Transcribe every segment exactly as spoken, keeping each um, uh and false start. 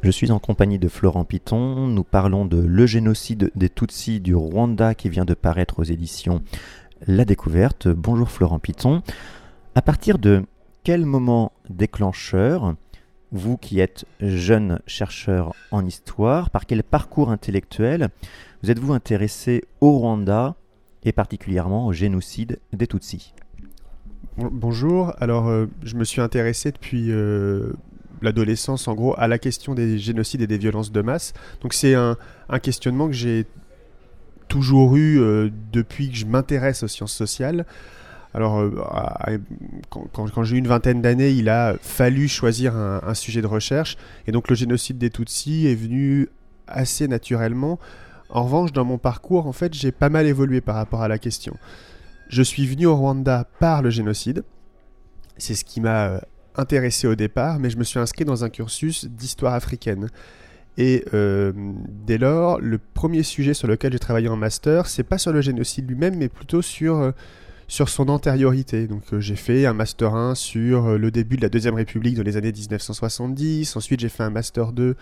Je suis en compagnie de Florent Piton. Nous parlons de Le génocide des Tutsis du Rwanda qui vient de paraître aux éditions La Découverte. Bonjour Florent Piton. À partir de quel moment déclencheur, vous qui êtes jeune chercheur en histoire, par quel parcours intellectuel vous êtes-vous intéressé au Rwanda et particulièrement au génocide des Tutsis ? Bonjour, alors euh, je me suis intéressé depuis euh, l'adolescence en gros à la question des génocides et des violences de masse. Donc c'est un, un questionnement que j'ai toujours eu euh, depuis que je m'intéresse aux sciences sociales. Alors euh, à, quand, quand, quand j'ai eu une vingtaine d'années, il a fallu choisir un, un sujet de recherche et donc le génocide des Tutsis est venu assez naturellement. En revanche, dans mon parcours, en fait, j'ai pas mal évolué par rapport à la question. Je suis venu au Rwanda par le génocide. C'est ce qui m'a intéressé au départ, mais je me suis inscrit dans un cursus d'histoire africaine. Et euh, dès lors, le premier sujet sur lequel j'ai travaillé en master, c'est pas sur le génocide lui-même, mais plutôt sur, euh, sur son antériorité. Donc euh, j'ai fait un master un sur euh, le début de la Deuxième République dans les années dix-neuf cent soixante-dix. Ensuite, j'ai fait un master deux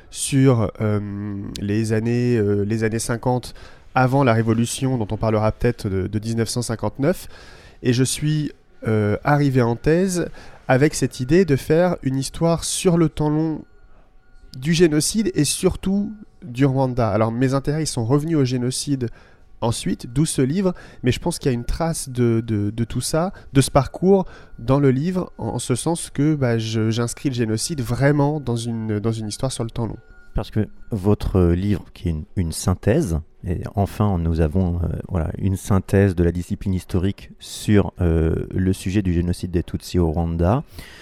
sur euh, les, années, euh, les années cinquante, avant la Révolution, dont on parlera peut-être de, de dix-neuf cent cinquante-neuf. Et je suis euh, arrivé en thèse avec cette idée de faire une histoire sur le temps long du génocide et surtout du Rwanda. Alors mes intérêts ils sont revenus au génocide ensuite, d'où ce livre, mais je pense qu'il y a une trace de, de, de tout ça, de ce parcours dans le livre, en, en ce sens que bah, je, j'inscris le génocide vraiment dans une, dans une histoire sur le temps long. Parce que votre livre, qui est une, une synthèse, et enfin nous avons euh, voilà, une synthèse de la discipline historique sur euh, le sujet du génocide des Tutsis au Rwanda,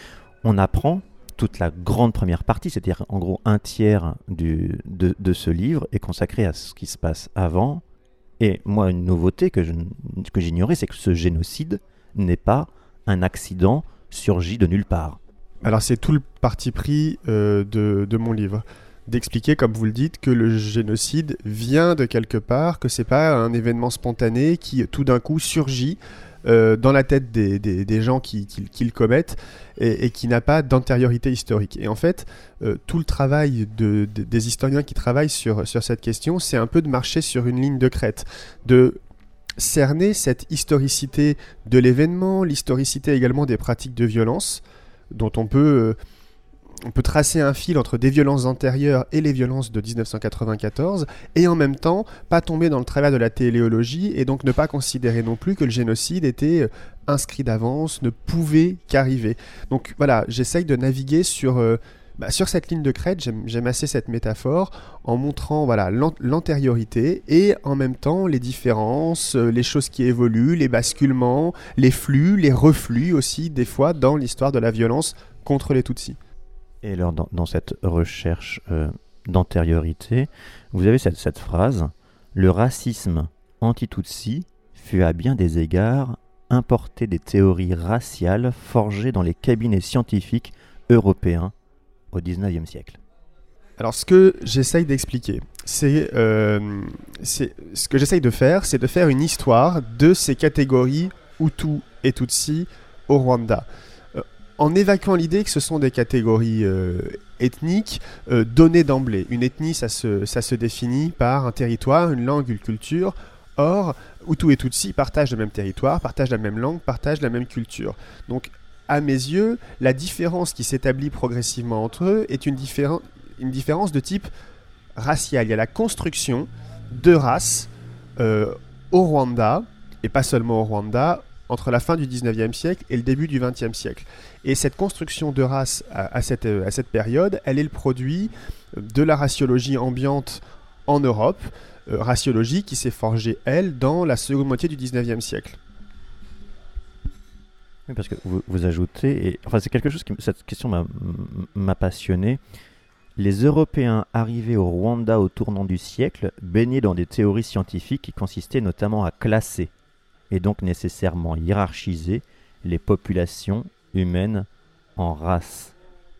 on apprend toute la grande première partie, c'est-à-dire en gros un tiers du, de, de ce livre est consacré à ce qui se passe avant. Et moi, une nouveauté que, je, que j'ignorais, c'est que ce génocide n'est pas un accident surgi de nulle part. Alors c'est tout le parti pris euh, de, de mon livre. D'expliquer, comme vous le dites, que le génocide vient de quelque part, que c'est pas un événement spontané qui tout d'un coup surgit euh, dans la tête des, des, des gens qui, qui, qui le commettent et, et qui n'a pas d'antériorité historique. Et en fait, euh, tout le travail de, de, des historiens qui travaillent sur, sur cette question, c'est un peu de marcher sur une ligne de crête, de cerner cette historicité de l'événement, l'historicité également des pratiques de violence, dont on peut... Euh, On peut tracer un fil entre des violences antérieures et les violences de dix-neuf cent quatre-vingt-quatorze et en même temps pas tomber dans le travers de la téléologie et donc ne pas considérer non plus que le génocide était inscrit d'avance, ne pouvait qu'arriver. Donc voilà, j'essaye de naviguer sur, euh, bah, sur cette ligne de crête, j'aime, j'aime assez cette métaphore, en montrant voilà, l'ant- l'antériorité et en même temps les différences, euh, les choses qui évoluent, les basculements, les flux, les reflux aussi des fois dans l'histoire de la violence contre les Tutsis. Et alors, dans, dans cette recherche euh, d'antériorité, vous avez cette, cette phrase « Le racisme anti-Tutsi fut à bien des égards importé des théories raciales forgées dans les cabinets scientifiques européens au dix-neuvième siècle. » Alors, ce que j'essaye d'expliquer, c'est, euh, c'est ce que j'essaye de faire, c'est de faire une histoire de ces catégories Hutu et Tutsi au Rwanda. En évacuant l'idée que ce sont des catégories euh, ethniques euh, données d'emblée. Une ethnie, ça se, ça se définit par un territoire, une langue, une culture. Or, Hutu et Tutsi partagent le même territoire, partagent la même langue, partagent la même culture. Donc, à mes yeux, la différence qui s'établit progressivement entre eux est une, différen- une différence de type racial. Il y a la construction de races euh, au Rwanda, et pas seulement au Rwanda, entre la fin du dix-neuvième siècle et le début du vingtième siècle. Et cette construction de race à, à, cette, à cette période, elle est le produit de la raciologie ambiante en Europe, euh, raciologie qui s'est forgée, elle, dans la seconde moitié du dix-neuvième siècle. Oui, parce que vous, vous ajoutez, et, enfin c'est quelque chose qui, cette question m'a, m'a passionné, les Européens arrivés au Rwanda au tournant du siècle baignaient dans des théories scientifiques qui consistaient notamment à classer, et donc nécessairement hiérarchiser les populations humaines en races.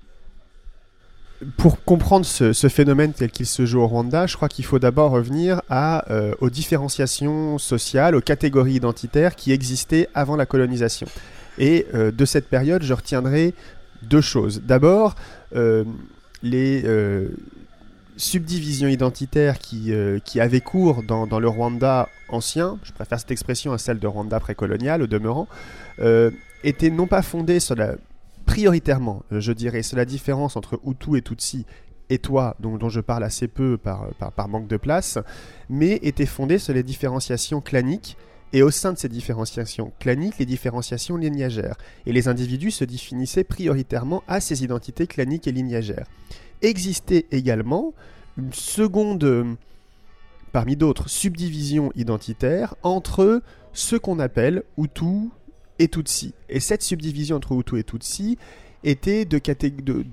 Pour comprendre ce, ce phénomène tel qu'il se joue au Rwanda, je crois qu'il faut d'abord revenir à, euh, aux différenciations sociales, aux catégories identitaires qui existaient avant la colonisation. Et euh, de cette période, je retiendrai deux choses. D'abord, euh, les euh, subdivisions identitaires qui, euh, qui avaient cours dans, dans le Rwanda ancien, je préfère cette expression à celle de Rwanda précolonial au demeurant, euh, étaient non pas fondées sur la, prioritairement, je dirais, sur la différence entre Hutu et Tutsi et toi, dont, dont je parle assez peu par, par, par manque de place, mais étaient fondées sur les différenciations claniques, et au sein de ces différenciations claniques, les différenciations lignagères. Et les individus se définissaient prioritairement à ces identités claniques et lignagères. Existait également une seconde, euh, parmi d'autres, subdivision identitaire entre ce qu'on appelle Hutu et Tutsi. Et cette subdivision entre Hutu et Tutsi était de catégorie...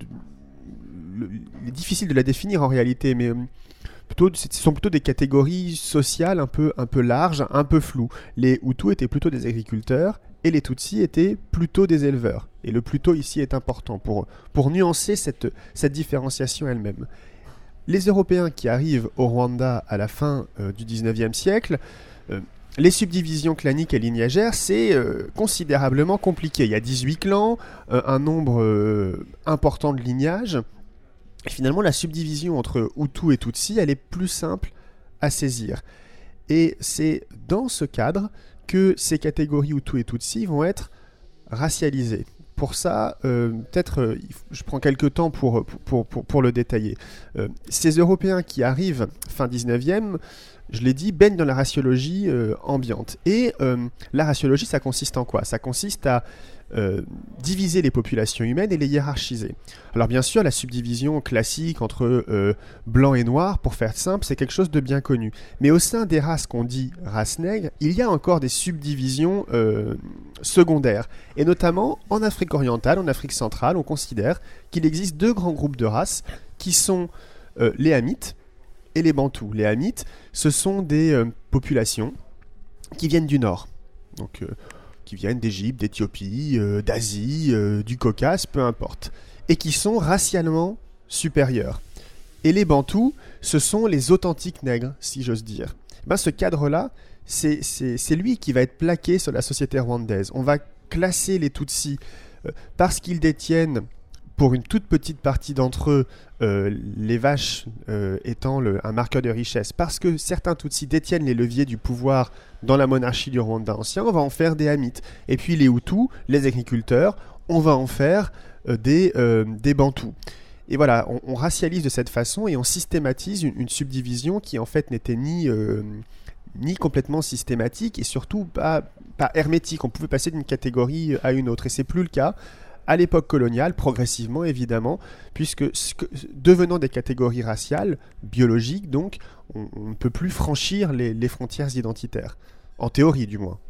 Il est difficile de la définir en réalité, mais... Plutôt, ce sont plutôt des catégories sociales un peu, un peu larges, un peu floues. Les Hutus étaient plutôt des agriculteurs et les Tutsis étaient plutôt des éleveurs. Et le plutôt ici est important pour, pour nuancer cette, cette différenciation elle-même. Les Européens qui arrivent au Rwanda à la fin euh, du dix-neuvième siècle, euh, les subdivisions claniques et lignagères, c'est euh, considérablement compliqué. Il y a dix-huit clans, euh, un nombre euh, important de lignages. Et finalement, la subdivision entre Hutu et Tutsi, elle est plus simple à saisir. Et c'est dans ce cadre que ces catégories Hutu et Tutsi vont être racialisées. Pour ça, euh, peut-être, euh, je prends quelques temps pour, pour, pour, pour le détailler. Euh, ces Européens qui arrivent fin dix-neuvième, je l'ai dit, baignent dans la raciologie euh, ambiante. Et euh, la raciologie, ça consiste en quoi ? Ça consiste à Euh, diviser les populations humaines et les hiérarchiser. Alors bien sûr, la subdivision classique entre euh, blanc et noir, pour faire simple, c'est quelque chose de bien connu. Mais au sein des races qu'on dit races nègres, il y a encore des subdivisions euh, secondaires. Et notamment, en Afrique orientale, en Afrique centrale, on considère qu'il existe deux grands groupes de races qui sont euh, les Hamites et les Bantous. Les Hamites, ce sont des euh, populations qui viennent du nord. Donc... Euh, qui viennent d'Égypte, d'Éthiopie, euh, d'Asie, euh, du Caucase, peu importe, et qui sont racialement supérieurs. Et les Bantous, ce sont les authentiques nègres, si j'ose dire. Ben, ce cadre-là, c'est, c'est, c'est lui qui va être plaqué sur la société rwandaise. On va classer les Tutsis euh, parce qu'ils détiennent, pour une toute petite partie d'entre eux, euh, les vaches euh, étant le, un marqueur de richesse, parce que certains Tutsis détiennent les leviers du pouvoir dans la monarchie du Rwanda ancien, on va en faire des Hamites. Et puis les Hutus, les agriculteurs, on va en faire euh, des, euh, des Bantous. Et voilà, on, on racialise de cette façon et on systématise une, une subdivision qui en fait n'était ni, euh, ni complètement systématique et surtout pas, pas hermétique. On pouvait passer d'une catégorie à une autre et c'est plus le cas à l'époque coloniale, progressivement évidemment, puisque ce que, devenant des catégories raciales, biologiques donc, on, on ne peut plus franchir les, les frontières identitaires, en théorie du moins.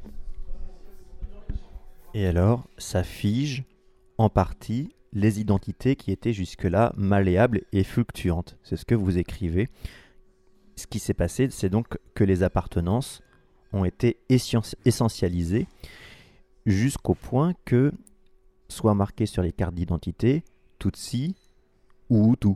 Et alors, ça fige en partie les identités qui étaient jusque-là malléables et fluctuantes. C'est ce que vous écrivez. Ce qui s'est passé, c'est donc que les appartenances ont été essentialisées jusqu'au point que soit marqué sur les cartes d'identité Tutsi ou Hutu.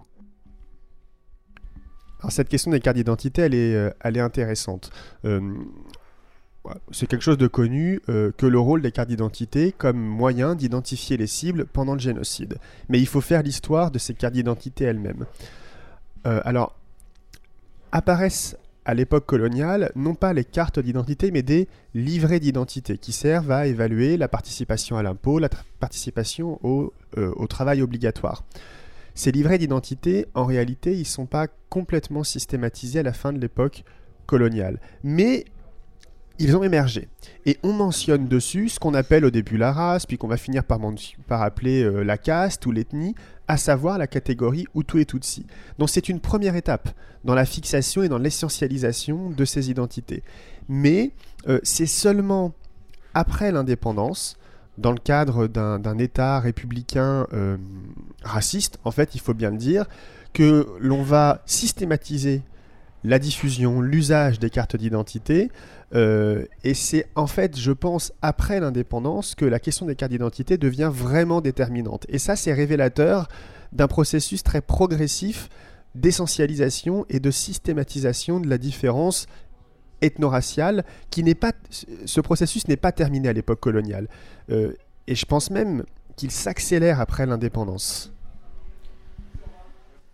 Alors cette question des cartes d'identité, elle est, euh, elle est intéressante. Euh, c'est quelque chose de connu euh, que le rôle des cartes d'identité comme moyen d'identifier les cibles pendant le génocide. Mais il faut faire l'histoire de ces cartes d'identité elles-mêmes. Euh, alors, apparaissent à l'époque coloniale, non pas les cartes d'identité, mais des livrets d'identité qui servent à évaluer la participation à l'impôt, la tra- participation au, euh, au travail obligatoire. Ces livrets d'identité, en réalité, ils ne sont pas complètement systématisés à la fin de l'époque coloniale. Mais ils ont émergé. Et on mentionne dessus ce qu'on appelle au début la race, puis qu'on va finir par, par appeler euh, la caste ou l'ethnie, à savoir la catégorie Hutu et Tutsi. Donc c'est une première étape dans la fixation et dans l'essentialisation de ces identités. Mais euh, c'est seulement après l'indépendance, dans le cadre d'un, d'un État républicain euh, raciste, en fait, il faut bien le dire, que l'on va systématiser la diffusion, l'usage des cartes d'identité. Euh, et c'est en fait, je pense, après l'indépendance que la question des cartes d'identité devient vraiment déterminante. Et ça, c'est révélateur d'un processus très progressif d'essentialisation et de systématisation de la différence ethno-raciale qui n'est pas... Ce processus n'est pas terminé à l'époque coloniale. Euh, et je pense même qu'il s'accélère après l'indépendance.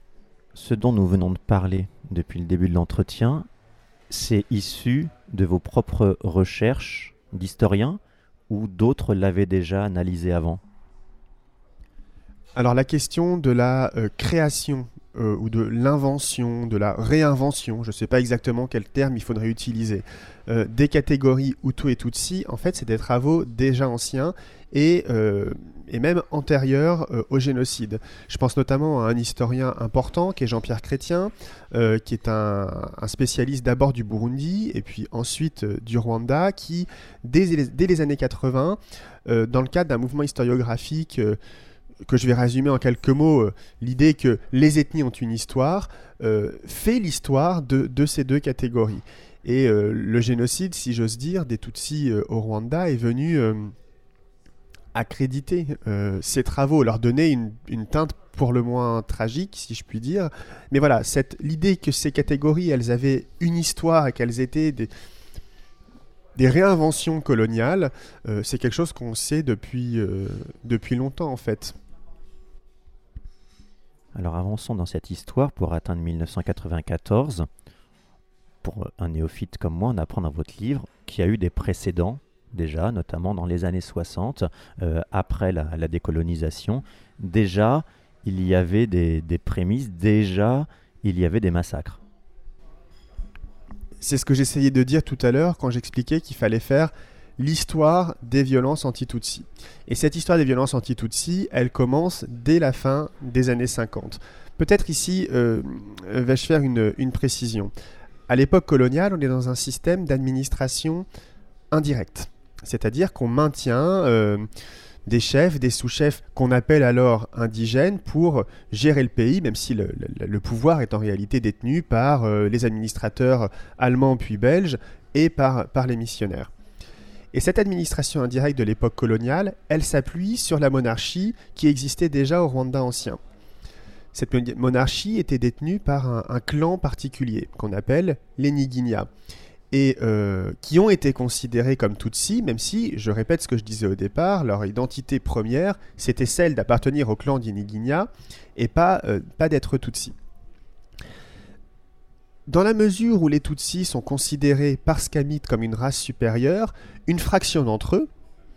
ce dont nous venons de parler depuis le début de l'entretien, c'est issu de vos propres recherches d'historien ou d'autres l'avaient déjà analysé avant ? Alors la question de la euh, création euh, ou de l'invention, de la réinvention, je ne sais pas exactement quel terme il faudrait utiliser, euh, des catégories Hutu et Tutsi, en fait c'est des travaux déjà anciens et, euh, et même antérieurs euh, au génocide. Je pense notamment à un historien important qui est Jean-Pierre Chrétien, euh, qui est un, un spécialiste d'abord du Burundi et puis ensuite euh, du Rwanda, qui dès les, dès les années quatre-vingts, euh, dans le cadre d'un mouvement historiographique euh, que je vais résumer en quelques mots, euh, l'idée que les ethnies ont une histoire, euh, fait l'histoire de, de ces deux catégories. Et euh, le génocide, si j'ose dire, des Tutsis euh, au Rwanda est venu euh, accréditer euh, ces travaux, leur donner une, une teinte pour le moins tragique, si je puis dire. Mais voilà, cette, l'idée que ces catégories, elles avaient une histoire et qu'elles étaient des... Des réinventions coloniales, euh, c'est quelque chose qu'on sait depuis, euh, depuis longtemps en fait. Alors avançons dans cette histoire pour atteindre mille neuf cent quatre-vingt-quatorze. Pour un néophyte comme moi, on apprend dans votre livre qu'il y a eu des précédents déjà, notamment dans les années soixante, euh, après la, la décolonisation. Déjà, il y avait des, des prémices, déjà, il y avait des massacres. C'est ce que j'essayais de dire tout à l'heure quand j'expliquais qu'il fallait faire l'histoire des violences anti-Tutsi. Et cette histoire des violences anti-Tutsi, elle commence dès la fin des années cinquante. Peut-être ici, euh, vais-je faire une, une précision. À l'époque coloniale, on est dans un système d'administration indirecte. C'est-à-dire qu'on maintient... Euh, des chefs, des sous-chefs qu'on appelle alors indigènes pour gérer le pays, même si le, le, le pouvoir est en réalité détenu par euh, les administrateurs allemands puis belges et par, par les missionnaires. Et cette administration indirecte de l'époque coloniale, elle s'appuie sur la monarchie qui existait déjà au Rwanda ancien. Cette monarchie était détenue par un, un clan particulier qu'on appelle les Niginya, et euh, qui ont été considérés comme Tutsis, même si, je répète ce que je disais au départ, leur identité première, c'était celle d'appartenir au clan d'Iniginya et pas, euh, pas d'être Tutsis. Dans la mesure où les Tutsis sont considérés par Skamit comme une race supérieure, une fraction d'entre eux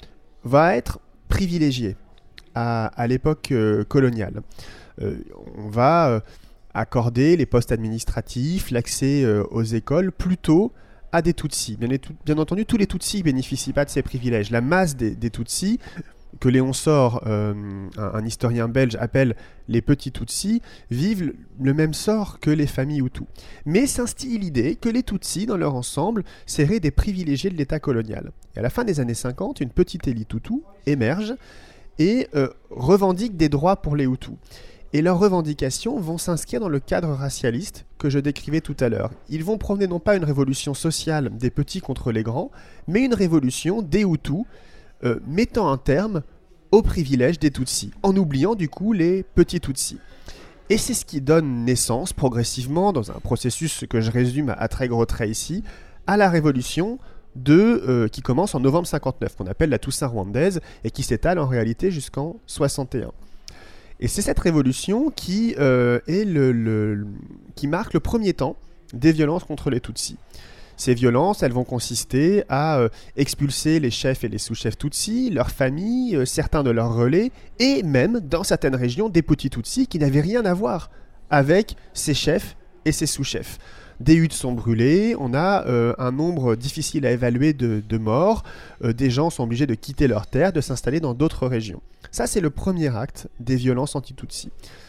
va être privilégiée à, à l'époque euh, coloniale. Euh, on va euh, accorder les postes administratifs, l'accès euh, aux écoles, plutôt à des Tutsis. Bien, bien entendu, tous les Tutsis ne bénéficient pas de ces privilèges. La masse des, des Tutsis, que Léon Sor, euh, un, un historien belge, appelle les petits Tutsis, vivent le même sort que les familles Hutus. Mais s'instille l'idée que les Tutsis, dans leur ensemble, seraient des privilégiés de l'État colonial. Et à la fin des années cinquante, une petite élite Hutu émerge et euh, revendique des droits pour les Hutus. Et leurs revendications vont s'inscrire dans le cadre racialiste que je décrivais tout à l'heure. Ils vont prôner non pas une révolution sociale des petits contre les grands, mais une révolution des Hutus, euh, mettant un terme aux privilèges des Tutsis, en oubliant du coup les petits Tutsis. Et c'est ce qui donne naissance progressivement, dans un processus que je résume à, à très gros traits ici, à la révolution de, euh, qui commence en novembre cinquante-neuf, qu'on appelle la Toussaint rwandaise, et qui s'étale en réalité jusqu'en soixante et un. Et c'est cette révolution qui, euh, est le, le, qui marque le premier temps des violences contre les Tutsis. Ces violences, elles vont consister à euh, expulser les chefs et les sous-chefs Tutsis, leurs familles, euh, certains de leurs relais, et même, dans certaines régions, des petits Tutsis qui n'avaient rien à voir avec ces chefs et ces sous-chefs. Des huttes sont brûlées, on a euh, un nombre difficile à évaluer de, de morts, euh, des gens sont obligés de quitter leur terre, de s'installer dans d'autres régions. Ça, c'est le premier acte des violences anti-Tutsis.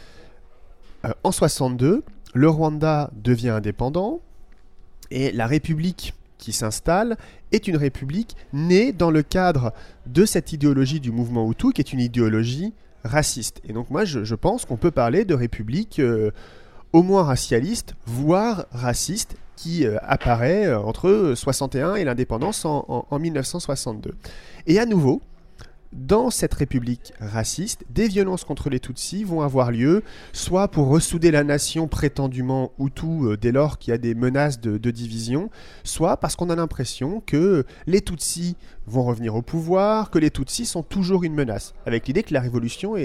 Euh, en soixante-deux, le Rwanda devient indépendant et la République qui s'installe est une république née dans le cadre de cette idéologie du mouvement Hutu, qui est une idéologie raciste. Et donc moi, je, je pense qu'on peut parler de république euh, au moins racialiste, voire raciste, qui euh, apparaît euh, entre soixante et un et l'indépendance en, en, en mille neuf cent soixante-deux. Et à nouveau, dans cette république raciste, des violences contre les Tutsis vont avoir lieu, soit pour ressouder la nation prétendument Hutu euh, dès lors qu'il y a des menaces de, de division, soit parce qu'on a l'impression que les Tutsis vont revenir au pouvoir, que les Tutsis sont toujours une menace, avec l'idée que la révolution est,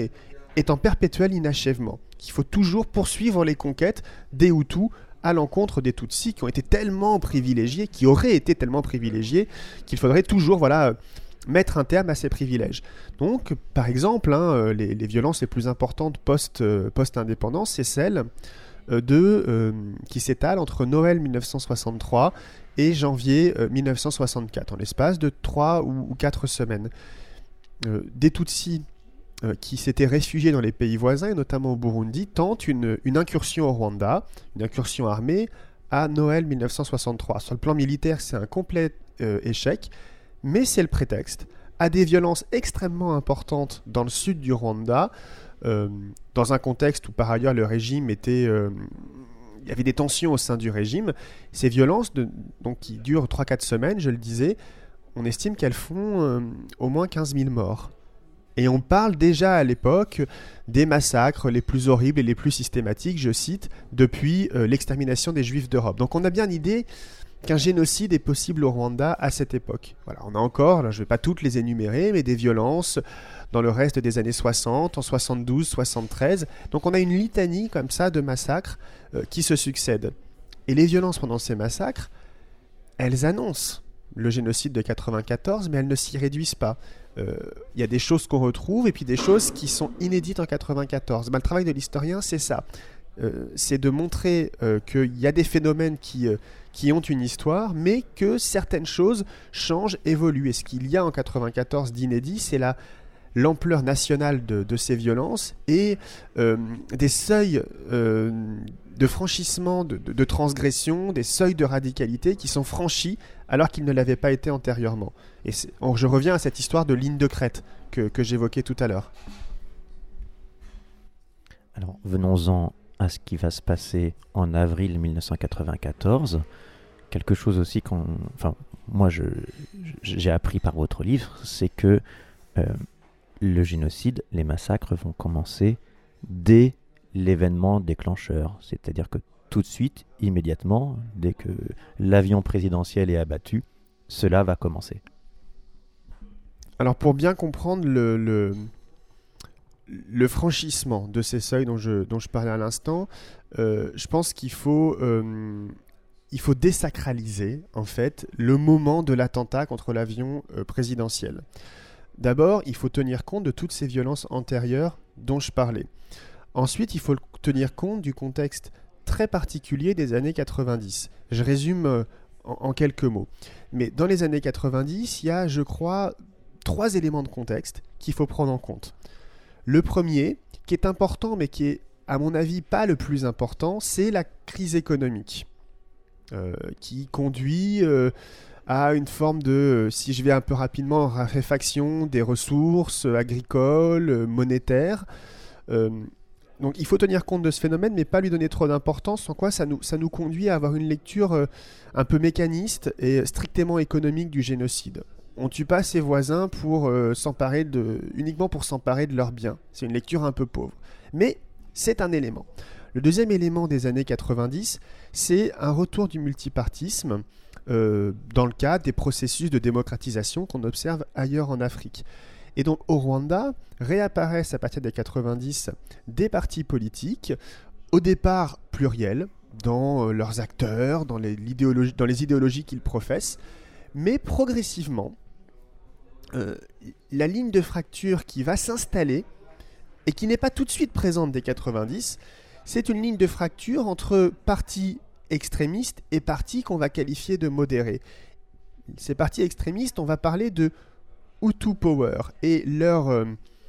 est en perpétuel inachèvement, qu'il faut toujours poursuivre les conquêtes des Hutus à l'encontre des Tutsis qui ont été tellement privilégiés, qui auraient été tellement privilégiés, qu'il faudrait toujours voilà, mettre un terme à ces privilèges. Donc, par exemple, hein, les, les violences les plus importantes post, euh, post-indépendance, c'est celles euh, de, euh, qui s'étalent entre Noël mille neuf cent soixante-trois et janvier euh, mille neuf cent soixante-quatre, en l'espace de trois ou, ou quatre semaines. Euh, des Tutsis euh, qui s'étaient réfugiés dans les pays voisins, et notamment au Burundi, tentent une, une incursion au Rwanda, une incursion armée, à Noël mille neuf cent soixante-trois. Sur le plan militaire, c'est un complet euh, échec, mais c'est le prétexte à des violences extrêmement importantes dans le sud du Rwanda, euh, dans un contexte où par ailleurs le régime était... Euh, il y avait des tensions au sein du régime. Ces violences, de, donc, qui durent trois à quatre semaines, je le disais, on estime qu'elles font euh, au moins quinze mille morts. Et on parle déjà à l'époque des massacres les plus horribles et les plus systématiques, je cite, depuis euh, l'extermination des Juifs d'Europe. Donc on a bien l'idée qu'un génocide est possible au Rwanda à cette époque. Voilà, on a encore, là, je ne vais pas toutes les énumérer, mais des violences dans le reste des années soixante, en soixante-douze, soixante-treize. Donc on a une litanie comme ça de massacres euh, qui se succèdent. Et les violences pendant ces massacres, elles annoncent le génocide de quatre-vingt-quatorze, mais elles ne s'y réduisent pas. Il euh, y a des choses qu'on retrouve et puis des choses qui sont inédites en quatre-vingt-quatorze. Ben, le travail de l'historien, c'est ça. Euh, c'est de montrer euh, qu'il y a des phénomènes qui, euh, qui ont une histoire, mais que certaines choses changent, évoluent. Et ce qu'il y a en quatre-vingt-quatorze d'inédit, c'est la, l'ampleur nationale de, de ces violences et euh, des seuils euh, de franchissement, de, de, de transgression, des seuils de radicalité qui sont franchis alors qu'ils ne l'avaient pas été antérieurement. Et on, je reviens à cette histoire de ligne de crête que, que j'évoquais tout à l'heure. Alors, venons-en à ce qui va se passer en avril mille neuf cent quatre-vingt-quatorze. Quelque chose aussi qu'on... Enfin, moi, je, j'ai appris par votre livre, c'est que euh, le génocide, les massacres vont commencer dès l'événement déclencheur. C'est-à-dire que tout de suite, immédiatement, dès que l'avion présidentiel est abattu, cela va commencer. Alors, pour bien comprendre le... le... le franchissement de ces seuils dont je, dont je parlais à l'instant, euh, je pense qu'il faut, euh, il faut désacraliser en fait le moment de l'attentat contre l'avion euh, présidentiel. D'abord, il faut tenir compte de toutes ces violences antérieures dont je parlais. Ensuite, il faut tenir compte du contexte très particulier des années quatre-vingt-dix. Je résume euh, en, en quelques mots. Mais dans les années quatre-vingt-dix, il y a, je crois, trois éléments de contexte qu'il faut prendre en compte. Le premier, qui est important, mais qui est, à mon avis, pas le plus important, c'est la crise économique, euh, qui conduit euh, à une forme de, si je vais un peu rapidement, raréfaction des ressources agricoles, euh, monétaires. Euh, donc il faut tenir compte de ce phénomène, mais pas lui donner trop d'importance, sans quoi ça nous, ça nous conduit à avoir une lecture euh, un peu mécaniste et strictement économique du génocide. On ne tue pas ses voisins pour, euh, s'emparer de, uniquement pour s'emparer de leurs biens. C'est une lecture un peu pauvre. Mais c'est un élément. Le deuxième élément des années quatre-vingt-dix, c'est un retour du multipartisme euh, dans le cadre des processus de démocratisation qu'on observe ailleurs en Afrique. Et donc au Rwanda, réapparaissent à partir des quatre-vingt-dix des partis politiques, au départ pluriels, dans euh, leurs acteurs, dans les, l'idéologie, dans les idéologies qu'ils professent, mais progressivement, Euh, la ligne de fracture qui va s'installer et qui n'est pas tout de suite présente dès quatre-vingt-dix, c'est une ligne de fracture entre partis extrémistes et partis qu'on va qualifier de modérés. Ces partis extrémistes, on va parler de Hutu Power et leur, euh,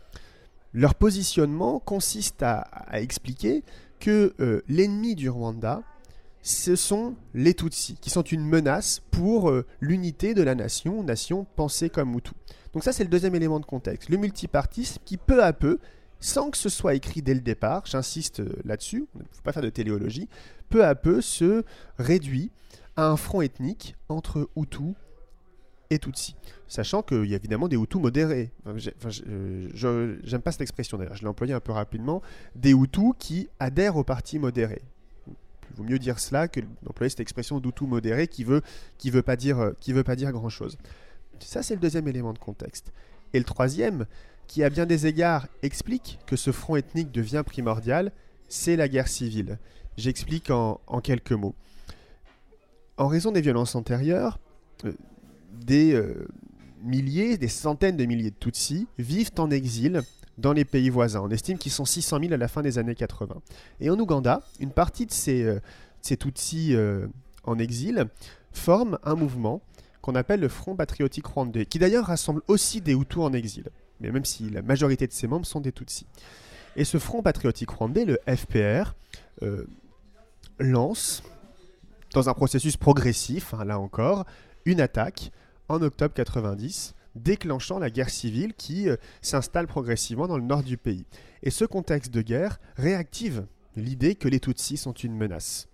leur positionnement consiste à, à expliquer que euh, l'ennemi du Rwanda, ce sont les Tutsis, qui sont une menace pour euh, l'unité de la nation, nation pensée comme Hutu. Donc ça, c'est le deuxième élément de contexte. Le multipartisme qui, peu à peu, sans que ce soit écrit dès le départ, j'insiste euh, là-dessus, il ne faut pas faire de téléologie, peu à peu se réduit à un front ethnique entre Hutu et Tutsi. Sachant qu'il y a évidemment des Hutus modérés. Enfin, j'ai, enfin, je, je, j'aime pas cette expression d'ailleurs, je l'ai employée un peu rapidement. Des Hutus qui adhèrent au parti modéré. Il vaut mieux dire cela que d'employer cette expression d'Hutu modéré qui veut, qui veut pas dire, qui veut pas dire grand-chose. Ça, c'est le deuxième élément de contexte. Et le troisième, qui à bien des égards explique que ce front ethnique devient primordial, c'est la guerre civile. J'explique en, en quelques mots. En raison des violences antérieures, euh, des euh, milliers, des centaines de milliers de Tutsis vivent en exil dans les pays voisins. On estime qu'ils sont six cent mille à la fin des années quatre-vingts. Et en Ouganda, une partie de ces, euh, ces Tutsis euh, en exil forme un mouvement qu'on appelle le Front patriotique rwandais, qui d'ailleurs rassemble aussi des Hutus en exil, mais même si la majorité de ses membres sont des Tutsis. Et ce Front patriotique rwandais, le F P R, euh, lance, dans un processus progressif, hein, là encore, une attaque en octobre quatre-vingt-dix, déclenchant la guerre civile qui euh, s'installe progressivement dans le nord du pays. Et ce contexte de guerre réactive l'idée que les Tutsis sont une menace.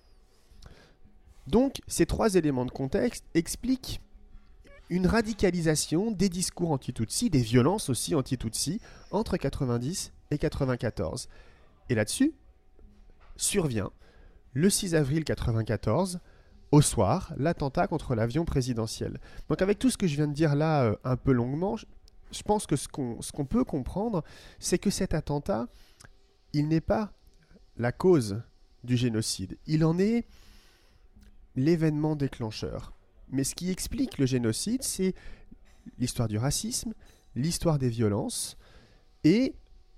Donc, ces trois éléments de contexte expliquent une radicalisation des discours anti-Tutsis, des violences aussi anti-Tutsis, entre quatre-vingt-dix et quatre-vingt-quatorze. Et là-dessus, survient, le six avril quatre-vingt-quatorze, au soir, l'attentat contre l'avion présidentiel. Donc avec tout ce que je viens de dire là, euh, un peu longuement, je, je pense que ce qu'on, ce qu'on peut comprendre, c'est que cet attentat, il n'est pas la cause du génocide. Il en est l'événement déclencheur. Mais ce qui explique le génocide, c'est l'histoire du racisme, l'histoire des violences et,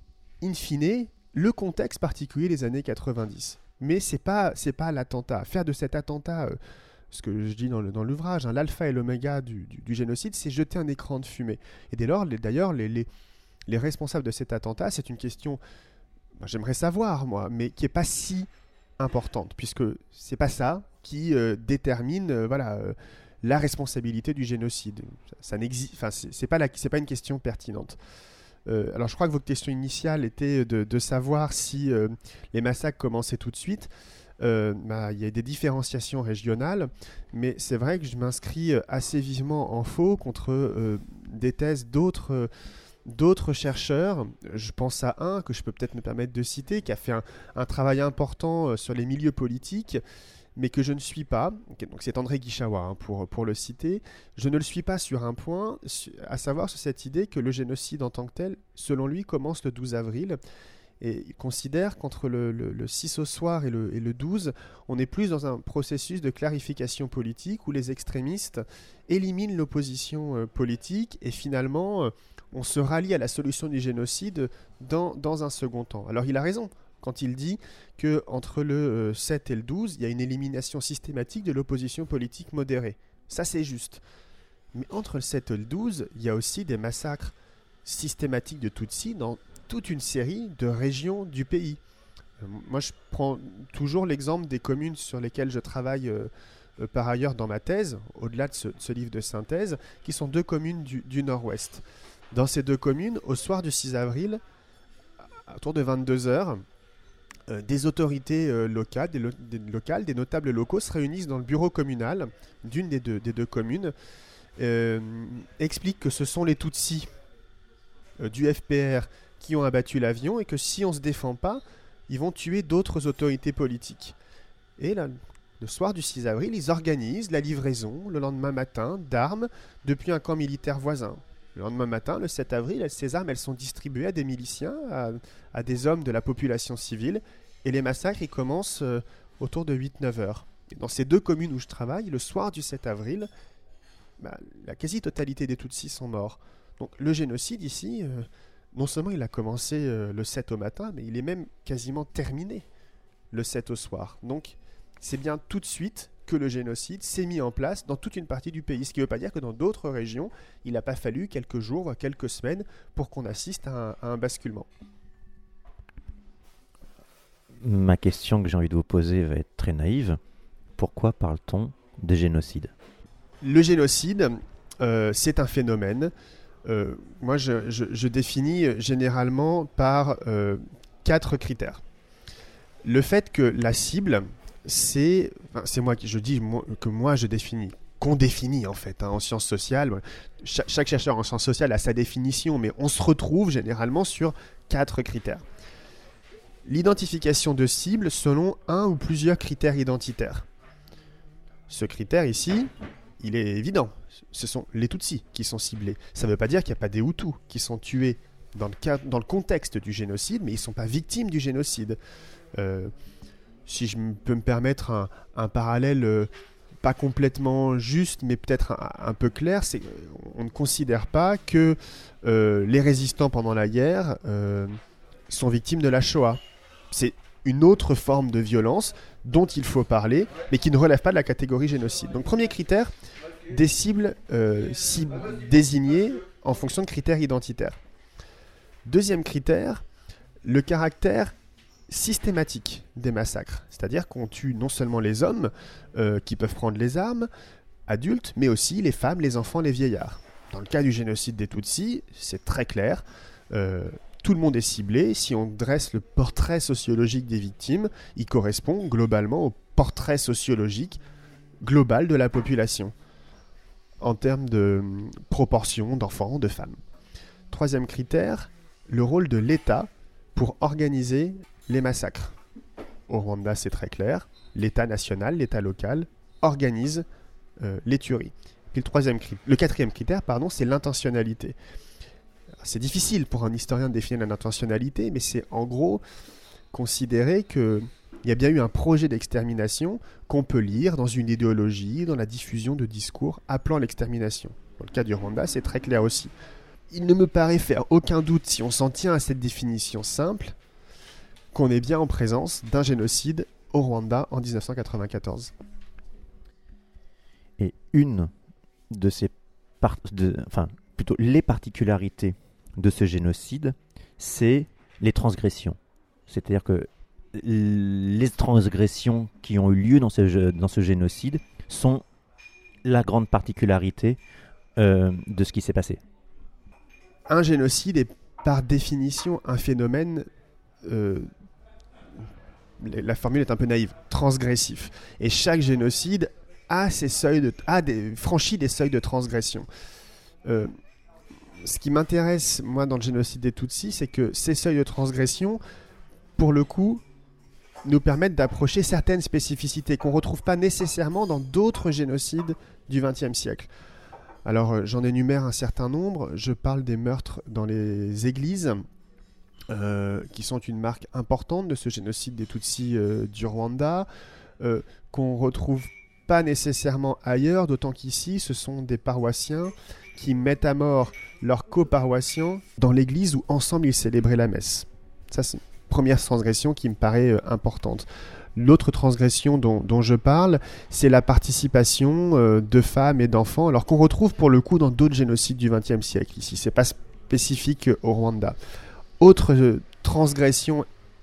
in fine, le contexte particulier des années quatre-vingt-dix. Mais ce n'est pas, c'est pas l'attentat. Faire de cet attentat, euh, ce que je dis dans, le, dans l'ouvrage, hein, l'alpha et l'oméga du, du, du génocide, c'est jeter un écran de fumée. Et dès lors, les, d'ailleurs, les, les, les responsables de cet attentat, c'est une question, ben, j'aimerais savoir, moi, mais qui n'est pas si importante, puisque ce n'est pas ça qui euh, détermine euh, voilà, euh, la responsabilité du génocide. Ça, ça n'existe, enfin, c'est, c'est, pas la, c'est pas une question pertinente. Euh, alors je crois que votre question initiale était de, de savoir si euh, les massacres commençaient tout de suite. Euh, bah, il y a des différenciations régionales, mais c'est vrai que je m'inscris assez vivement en faux contre euh, des thèses d'autres, euh, d'autres chercheurs. Je pense à un que je peux peut-être me permettre de citer, qui a fait un, un travail important euh, sur les milieux politiques, mais que je ne suis pas, donc c'est André Guichawa hein, pour, pour le citer, je ne le suis pas sur un point, à savoir sur cette idée que le génocide en tant que tel, selon lui, commence le douze avril, et il considère qu'entre le, le, le six au soir et le, et le douze, on est plus dans un processus de clarification politique où les extrémistes éliminent l'opposition euh, politique et finalement euh, on se rallie à la solution du génocide dans, dans un second temps. Alors il a raison quand il dit qu'entre le euh, sept et le douze, il y a une élimination systématique de l'opposition politique modérée. Ça, c'est juste. Mais entre le sept et le douze, il y a aussi des massacres systématiques de Tutsis dans toute une série de régions du pays. Euh, moi, je prends toujours l'exemple des communes sur lesquelles je travaille euh, euh, par ailleurs dans ma thèse, au-delà de ce, de ce livre de synthèse, qui sont deux communes du, du nord-ouest. Dans ces deux communes, au soir du six avril, autour de vingt-deux heures, Euh, des autorités euh, locales, des, lo- des locales, des notables locaux se réunissent dans le bureau communal d'une des deux, des deux communes, euh, expliquent que ce sont les Tutsis euh, du F P R qui ont abattu l'avion et que si on ne se défend pas, ils vont tuer d'autres autorités politiques. Et là, le soir du six avril, ils organisent la livraison le lendemain matin d'armes depuis un camp militaire voisin. Le lendemain matin, le sept avril, ces armes elles sont distribuées à des miliciens, à, à des hommes de la population civile, et les massacres ils commencent euh, autour de huit neuf heures. Et dans ces deux communes où je travaille, le soir du sept avril, bah, la quasi-totalité des Tutsis sont morts. Donc le génocide ici, euh, non seulement il a commencé euh, le sept au matin, mais il est même quasiment terminé le sept au soir. Donc c'est bien tout de suite que le génocide s'est mis en place dans toute une partie du pays. Ce qui ne veut pas dire que dans d'autres régions, il n'a pas fallu quelques jours, voire quelques semaines pour qu'on assiste à un, à un basculement. Ma question que j'ai envie de vous poser va être très naïve. Pourquoi parle-t-on de génocide ? Le génocide, euh, c'est un phénomène. Euh, moi, je, je, je définis généralement par euh, quatre critères. Le fait que la cible, c'est, enfin, c'est moi qui je dis moi, que moi je définis, qu'on définit en fait hein, en sciences sociales. Cha- chaque chercheur en sciences sociales a sa définition, mais on se retrouve généralement sur quatre critères. L'identification de cible selon un ou plusieurs critères identitaires. Ce critère ici, il est évident. ce sont les Tutsis qui sont ciblés. Ça ne veut pas dire qu'il n'y a pas des Hutus qui sont tués dans le, cas, dans le contexte du génocide, mais ils ne sont pas victimes du génocide. Euh, si je peux me permettre un, un parallèle euh, pas complètement juste, mais peut-être un, un peu clair, c'est qu'on ne considère pas que euh, les résistants pendant la guerre euh, sont victimes de la Shoah. C'est une autre forme de violence dont il faut parler, mais qui ne relève pas de la catégorie génocide. Donc premier critère, des cibles euh, cibles désignées en fonction de critères identitaires. Deuxième critère, le caractère systématique des massacres. C'est-à-dire qu'on tue non seulement les hommes euh, qui peuvent prendre les armes, adultes, mais aussi les femmes, les enfants, les vieillards. Dans le cas du génocide des Tutsis, c'est très clair. Euh, tout le monde est ciblé. Si on dresse le portrait sociologique des victimes, il correspond globalement au portrait sociologique global de la population, en termes de proportion d'enfants, de femmes. Troisième critère, le rôle de l'État pour organiser les massacres. Au Rwanda, c'est très clair. L'État national, l'État local organise euh, les tueries. Puis le, troisième, le quatrième critère, pardon, c'est l'intentionnalité. C'est difficile pour un historien de définir l'intentionnalité, mais c'est en gros considérer qu'il y a bien eu un projet d'extermination qu'on peut lire dans une idéologie, dans la diffusion de discours appelant à l'extermination. Dans le cas du Rwanda, c'est très clair aussi. Il ne me paraît faire aucun doute, si on s'en tient à cette définition simple, qu'on est bien en présence d'un génocide au Rwanda en dix-neuf cent quatre-vingt-quatorze. Et une de ces par- de, enfin, plutôt les particularités de ce génocide, c'est les transgressions. C'est-à-dire que les transgressions qui ont eu lieu dans ce, dans ce génocide sont la grande particularité euh, de ce qui s'est passé. Un génocide est par définition un phénomène, euh, la formule est un peu naïve, transgressif. Et chaque génocide a, ses seuils de, a des, franchit des seuils de transgression. Euh, ce qui m'intéresse, moi, dans le génocide des Tutsis, c'est que ces seuils de transgression, pour le coup, nous permettent d'approcher certaines spécificités qu'on ne retrouve pas nécessairement dans d'autres génocides du vingtième siècle. Alors, euh, j'en énumère un certain nombre. Je parle des meurtres dans les églises, euh, qui sont une marque importante de ce génocide des Tutsis euh, du Rwanda, euh, qu'on ne retrouve pas nécessairement ailleurs, d'autant qu'ici, ce sont des paroissiens qui mettent à mort leurs coparoissiens dans l'église où ensemble ils célébraient la messe. Ça, c'est une première transgression qui me paraît euh, importante. L'autre transgression dont, dont je parle, c'est la participation euh, de femmes et d'enfants, alors qu'on retrouve pour le coup dans d'autres génocides du vingtième siècle ici. C'est pas spécifique au Rwanda. Autre euh, transgression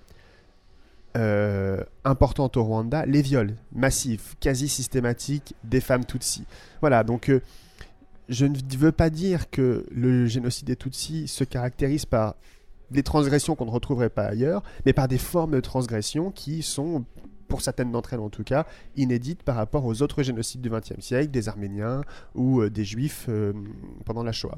euh, importante au Rwanda, les viols massifs, quasi systématiques des femmes Tutsis. Voilà, donc euh, je ne veux pas dire que le génocide des Tutsis se caractérise par des transgressions qu'on ne retrouverait pas ailleurs, mais par des formes de transgression qui sont, pour certaines d'entre elles en tout cas, inédites par rapport aux autres génocides du vingtième siècle, des Arméniens ou euh, des Juifs euh, pendant la Shoah.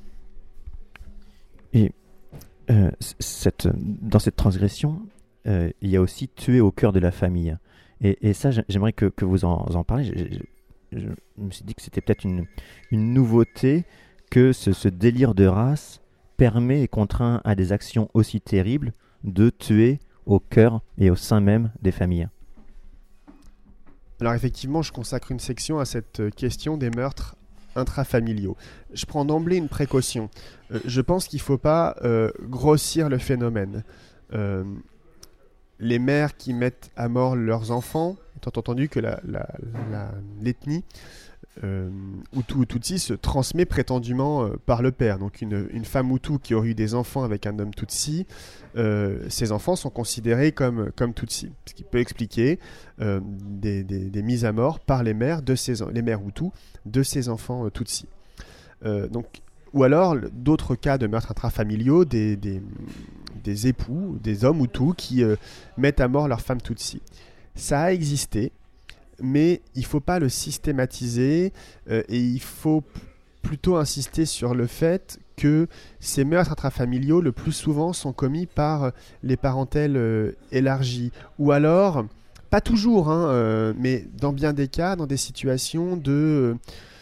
Et euh, cette, dans cette transgression, euh, il y a aussi tuer au cœur de la famille. Et, et ça, j'aimerais que, que vous en, en parliez. Je, je, je me suis dit que c'était peut-être une, une nouveauté que ce, ce délire de race permet et contraint à des actions aussi terribles de tuer au cœur et au sein même des familles. Alors effectivement, je consacre une section à cette question des meurtres intrafamiliaux. Je prends d'emblée une précaution. Euh, je pense qu'il ne faut pas euh, grossir le phénomène. Euh, les mères qui mettent à mort leurs enfants, étant entendu que la, la, la, l'ethnie Euh, Hutu ou Tutsi se transmet prétendument euh, par le père. Donc une, une femme Hutu qui aurait eu des enfants avec un homme Tutsi, euh, ces enfants sont considérés comme, comme Tutsi. Ce qui peut expliquer euh, des, des, des mises à mort par les mères, de ces, les mères Hutu de ces enfants euh, Tutsi. Euh, donc, ou alors d'autres cas de meurtres intrafamiliaux, des, des, des époux, des hommes Hutu qui euh, mettent à mort leur femme Tutsi. Ça a existé, mais il ne faut pas le systématiser euh, et il faut p- plutôt insister sur le fait que ces meurtres intrafamiliaux, le plus souvent, sont commis par les parentèles euh, élargies. Ou alors, pas toujours, hein, euh, mais dans bien des cas, dans des situations de,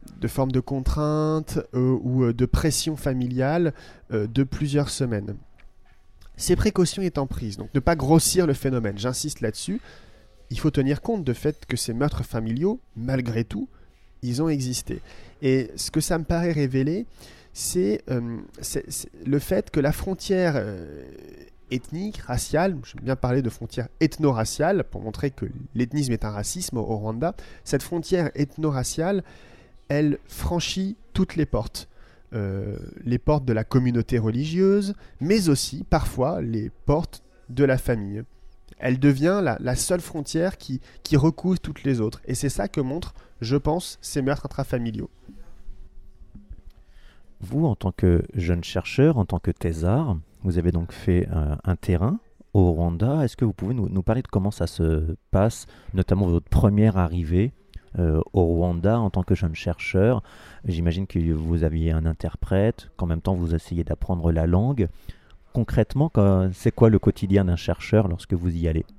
de forme de contrainte euh, ou euh, de pression familiale euh, de plusieurs semaines. Ces précautions étant prises, donc ne pas grossir le phénomène, j'insiste là-dessus, il faut tenir compte du fait que ces meurtres familiaux, malgré tout, ils ont existé. Et ce que ça me paraît révéler, c'est, euh, c'est, c'est le fait que la frontière euh, ethnique, raciale, j'aime bien parler de frontière ethno-raciale, pour montrer que l'ethnisme est un racisme au, au Rwanda, cette frontière ethno-raciale, elle franchit toutes les portes. Euh, les portes de la communauté religieuse, mais aussi parfois les portes de la famille. Elle devient la, la seule frontière qui, qui recouvre toutes les autres. Et c'est ça que montrent, je pense, ces meurtres intrafamiliaux. Vous, en tant que jeune chercheur, en tant que thésard, vous avez donc fait euh, un terrain au Rwanda. Est-ce que vous pouvez nous, nous parler de comment ça se passe, notamment votre première arrivée Euh, au Rwanda en tant que jeune chercheur? J'imagine que vous aviez un interprète, qu'en même temps vous essayez d'apprendre la langue. Concrètement, c'est quoi le quotidien d'un chercheur lorsque vous y allez?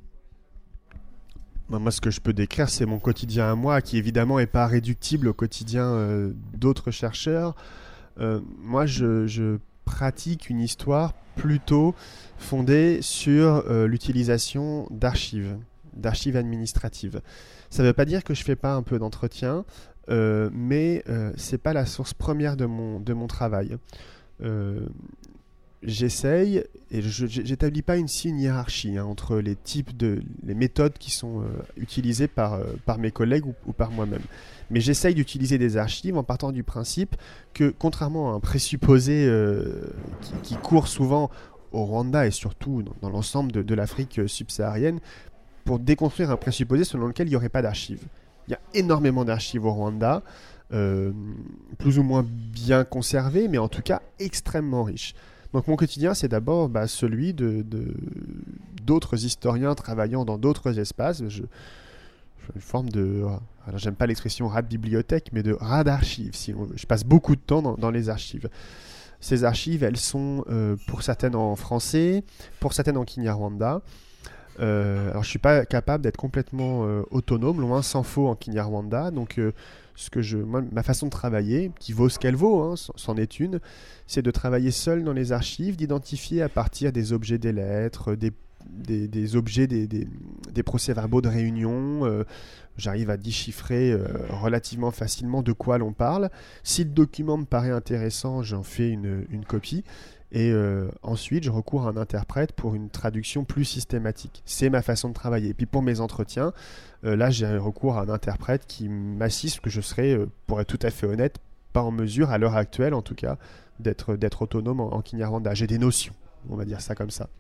Moi, ce que je peux décrire, c'est mon quotidien à moi, qui évidemment n'est pas réductible au quotidien euh, d'autres chercheurs. Euh, moi, je, je pratique une histoire plutôt fondée sur euh, l'utilisation d'archives, d'archives administratives. Ça ne veut pas dire que je ne fais pas un peu d'entretien, euh, mais euh, ce n'est pas la source première de mon, de mon travail. Euh, j'essaye, et je n'établis pas ici une hiérarchie hein, entre les types de les méthodes qui sont euh, utilisées par, euh, par mes collègues ou, ou par moi-même. Mais j'essaye d'utiliser des archives en partant du principe que, contrairement à un présupposé euh, qui, qui court souvent au Rwanda et surtout dans, dans l'ensemble de, de l'Afrique subsaharienne, pour déconstruire un présupposé selon lequel il n'y aurait pas d'archives. Il y a énormément d'archives au Rwanda, euh, plus ou moins bien conservées, mais en tout cas extrêmement riches. Donc mon quotidien, c'est d'abord bah, celui de, de, d'autres historiens travaillant dans d'autres espaces. Je, je une forme de... Alors j'aime pas l'expression rat de bibliothèque, mais de rat d'archives, si on veut. Je passe beaucoup de temps dans, dans les archives. Ces archives, elles sont euh, pour certaines en français, pour certaines en Kinyarwanda. Euh, alors je suis pas capable d'être complètement euh, autonome, loin s'en faut en Kinyarwanda. Donc euh, ce que je, moi, ma façon de travailler, qui vaut ce qu'elle vaut, hein, c'en est une, c'est de travailler seul dans les archives, d'identifier à partir des objets des lettres, des, des, des objets, des, des, des procès-verbaux de réunion. Euh, j'arrive à déchiffrer euh, relativement facilement de quoi l'on parle. Si le document me paraît intéressant, j'en fais une, une copie. Et euh, ensuite, je recours à un interprète pour une traduction plus systématique. C'est ma façon de travailler. Et puis pour mes entretiens, euh, là, j'ai recours à un interprète qui m'assiste, que je serai, euh, pour être tout à fait honnête, pas en mesure, à l'heure actuelle en tout cas, d'être, d'être autonome en, en Kinyarwanda. J'ai des notions, on va dire ça comme ça.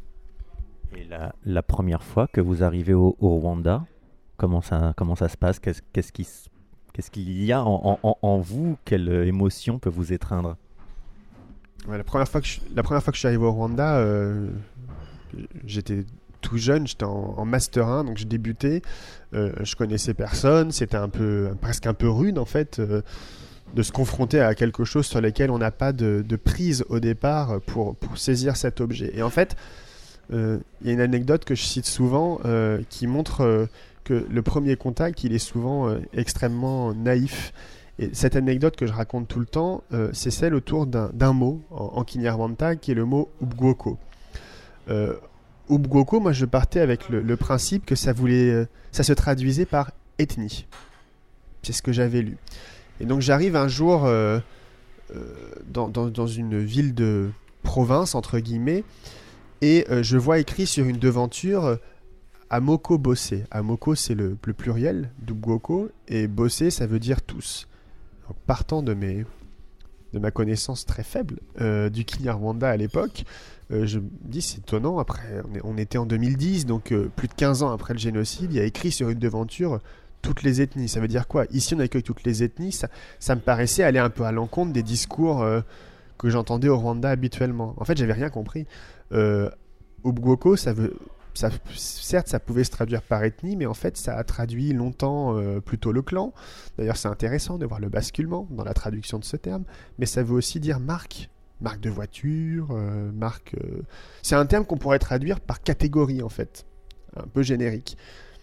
Et la, la première fois que vous arrivez au, au Rwanda, comment ça, comment ça se passe? Qu'est-ce, qu'est-ce, qui, qu'est-ce qu'il y a en, en, en vous? Quelle émotion peut vous étreindre? Ouais, la, première fois que je, la première fois que je suis arrivé au Rwanda, euh, j'étais tout jeune, j'étais en, en Master un, donc je débutais, euh, je connaissais personne, c'était un peu, presque un peu rude en fait, euh, de se confronter à quelque chose sur lequel on n'a pas de, de prise au départ pour, pour saisir cet objet. Et en fait, il euh, y a une anecdote que je cite souvent euh, qui montre euh, que le premier contact, il est souvent euh, extrêmement naïf. Et cette anecdote que je raconte tout le temps, euh, c'est celle autour d'un, d'un mot en, en Kinyarwanda qui est le mot Ubwoko. Euh, Ubwoko, moi je partais avec le, le principe que ça, voulait, euh, ça se traduisait par ethnie. C'est ce que j'avais lu. Et donc j'arrive un jour euh, euh, dans, dans, dans une ville de province, entre guillemets, et euh, je vois écrit sur une devanture euh, Amoko Bossé. Amoko, c'est le, le pluriel d'Ubwoko, et Bossé, ça veut dire tous. Donc, partant de, mes, de ma connaissance très faible euh, du Kinyarwanda à l'époque, euh, je me dis c'est étonnant, après, on, est, on était en deux mille dix, donc euh, plus de quinze ans après le génocide, il y a écrit sur une devanture toutes les ethnies. Ça veut dire quoi? Ici on accueille toutes les ethnies, ça, ça me paraissait aller un peu à l'encontre des discours euh, que j'entendais au Rwanda habituellement. En fait, j'avais rien compris. Euh, Ubwoko, ça veut... Ça, certes, ça pouvait se traduire par ethnie, mais en fait, ça a traduit longtemps euh, plutôt le clan. D'ailleurs, c'est intéressant de voir le basculement dans la traduction de ce terme, mais ça veut aussi dire marque, marque de voiture, euh, marque... Euh... C'est un terme qu'on pourrait traduire par catégorie, en fait, un peu générique.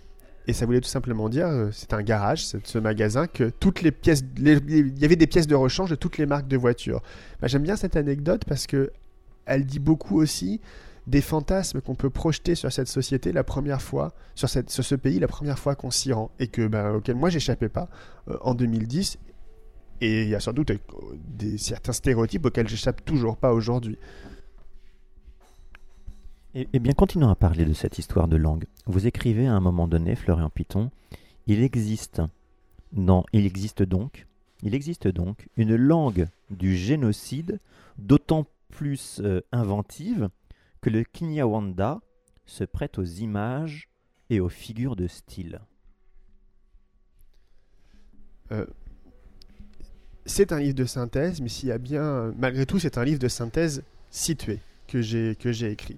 Et ça voulait tout simplement dire, euh, c'est un garage, c'est ce magasin, que toutes les pièces, les- les- il y avait des pièces de rechange de toutes les marques de voitures. Bah, j'aime bien cette anecdote parce que elle dit beaucoup aussi des fantasmes qu'on peut projeter sur cette société la première fois, sur, cette, sur ce pays la première fois qu'on s'y rend, et que bah, auquel moi j'échappais pas euh, en deux mille dix. Et il y a sans doute euh, des, certains stéréotypes auxquels j'échappe toujours pas aujourd'hui. Eh eh bien, continuons à parler de cette histoire de langue. Vous écrivez à un moment donné, Florian Piton, il existe, non, il existe donc, il existe donc une langue du génocide d'autant plus euh, inventive que le Kinyarwanda se prête aux images et aux figures de style. Euh, c'est un livre de synthèse, mais s'il y a bien, malgré tout, c'est un livre de synthèse situé que j'ai que j'ai écrit.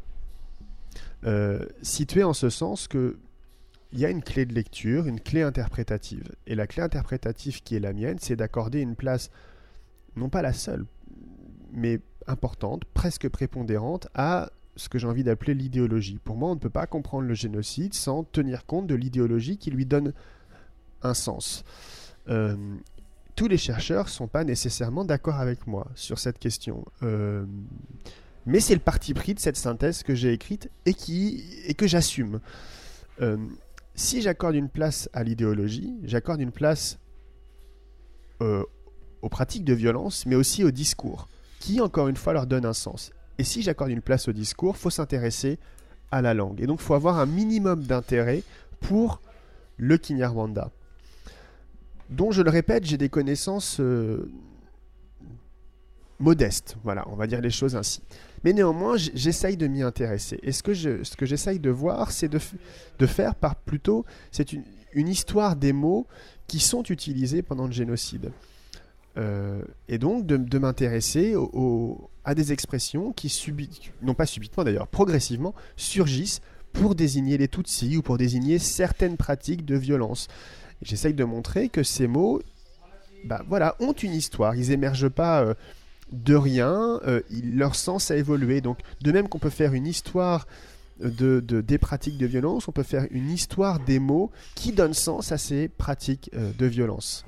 Euh, situé en ce sens que il y a une clé de lecture, une clé interprétative. Et la clé interprétative qui est la mienne, c'est d'accorder une place, non pas la seule, mais importante, presque prépondérante, à ce que j'ai envie d'appeler l'idéologie. Pour moi, on ne peut pas comprendre le génocide sans tenir compte de l'idéologie qui lui donne un sens. Euh, tous les chercheurs ne sont pas nécessairement d'accord avec moi sur cette question. Euh, mais c'est le parti pris de cette synthèse que j'ai écrite et, qui, et que j'assume. Euh, si j'accorde une place à l'idéologie, j'accorde une place euh, aux pratiques de violence, mais aussi au discours, qui, encore une fois, leur donne un sens. Et si j'accorde une place au discours, il faut s'intéresser à la langue. Et donc, il faut avoir un minimum d'intérêt pour le Kinyarwanda, dont, je le répète, j'ai des connaissances euh, modestes. Voilà, on va dire les choses ainsi. Mais néanmoins, j'essaye de m'y intéresser. Et ce que, je, ce que j'essaye de voir, c'est de, f- de faire par plutôt, c'est une, une histoire des mots qui sont utilisés pendant le génocide. Euh, et donc de, de m'intéresser au, au, à des expressions qui, subit, non pas subitement d'ailleurs, progressivement, surgissent pour désigner les Tutsis ou pour désigner certaines pratiques de violence. Et j'essaye de montrer que ces mots bah, voilà, ont une histoire. Ils n'émergent pas euh, de rien, euh, ils, leur sens a évolué. Donc, de même qu'on peut faire une histoire de, de, des pratiques de violence, on peut faire une histoire des mots qui donnent sens à ces pratiques euh, de violence.